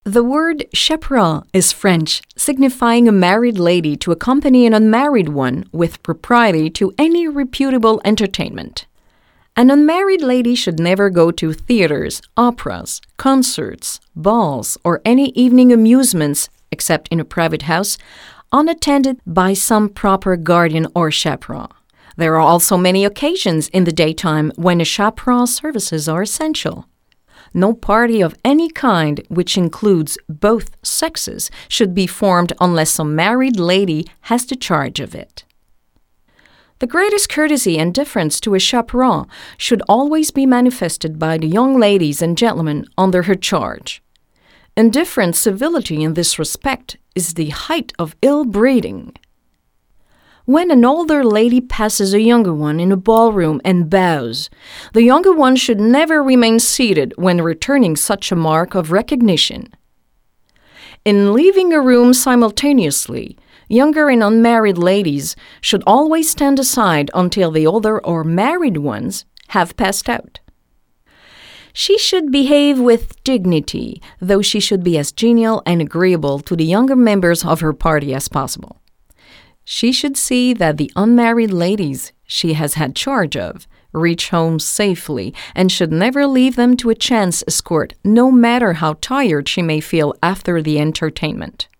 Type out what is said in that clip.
The word chaperon is French, signifying a married lady to accompany an unmarried one with propriety to any reputable entertainment. An unmarried lady should never go to theaters, operas, concerts, balls, or any evening amusements, except in a private house, unattended by some proper guardian or chaperon. There are also many occasions in the daytime when a chaperon's services are essential. No party of any kind, which includes both sexes, should be formed unless some married lady has the charge of it. The greatest courtesy and deference to a chaperon should always be manifested by the young ladies and gentlemen under her charge. Indifferent civility in this respect is the height of ill breeding. When an older lady passes a younger one in a ballroom and bows, the younger one should never remain seated when returning such a mark of recognition. In leaving a room simultaneously, younger and unmarried ladies should always stand aside until the older or married ones have passed out. She should behave with dignity, though she should be as genial and agreeable to the younger members of her party as possible. She should see that the unmarried ladies she has had charge of reach home safely and should never leave them to a chance escort, no matter how tired she may feel after the entertainment.